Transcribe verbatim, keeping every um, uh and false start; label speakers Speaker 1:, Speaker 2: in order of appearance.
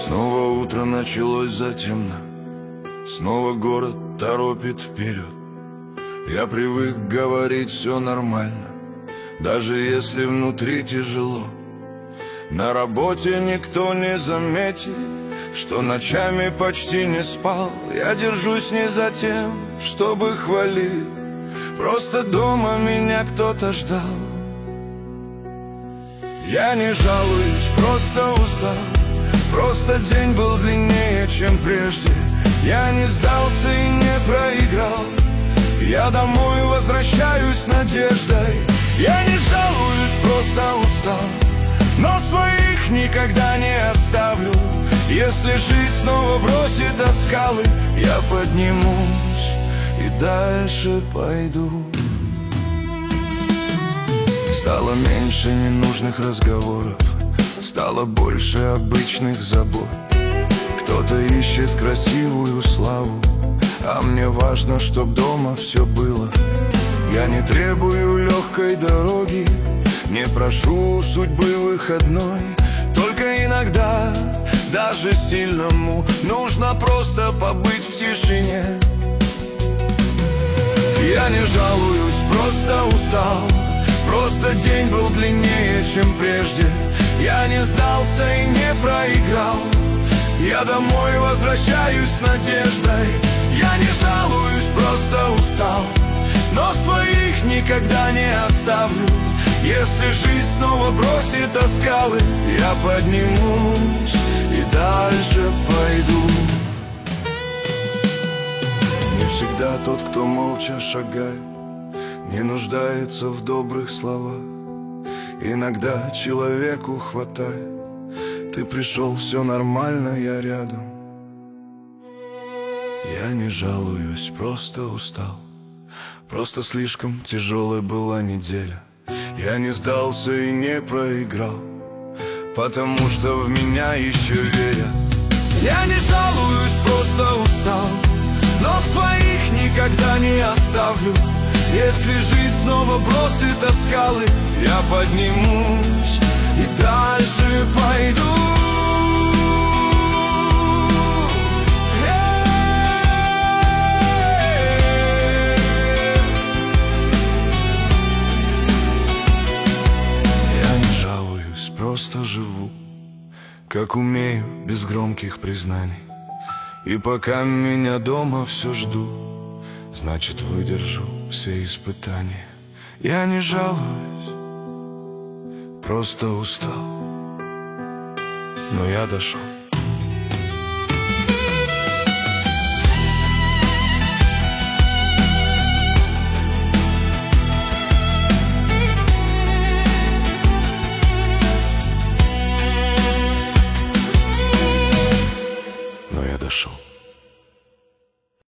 Speaker 1: Снова утро началось затемно, снова город торопит вперед. Я привык говорить все нормально, даже если внутри тяжело. На работе никто не заметит, что ночами почти не спал. Я держусь не за тем, чтобы хвалить, просто дома меня кто-то ждал. Я не жалуюсь, просто устал, просто день был длиннее, чем прежде. Я не сдался и не проиграл, я домой возвращаюсь с надеждой. Я не жалуюсь, просто устал, но своих никогда не оставлю. Если жизнь снова бросит о скалы, я поднимусь и дальше пойду. Стало меньше ненужных разговоров, стало больше обычных забот. Кто-то ищет красивую славу, а мне важно, чтоб дома все было. Я не требую легкой дороги, не прошу судьбы выходной. Только иногда, даже сильному, нужно просто побыть в тишине. Я не жалуюсь, просто устал, просто день был длиннее, чем прежде. Я не сдался и не проиграл, я домой возвращаюсь с надеждой. Я не жалуюсь, просто устал, но своих никогда не оставлю. Если жизнь снова бросит о скалы, я поднимусь и дальше пойду. Не всегда тот, кто молча шагает, не нуждается в добрых словах. Иногда человеку хватает: ты пришел, все нормально, я рядом. Я не жалуюсь, просто устал, просто слишком тяжелой была неделя. Я не сдался и не проиграл, потому что в меня еще верят. Я не жалуюсь, просто устал, но своих никогда не оставлю. Если жизнь снова бросит о скалы, я поднимусь и дальше пойду. Просто живу, как умею, без громких признаний. И пока меня дома все жду, значит, выдержу все испытания. Я не жалуюсь, просто устал, но я дошел.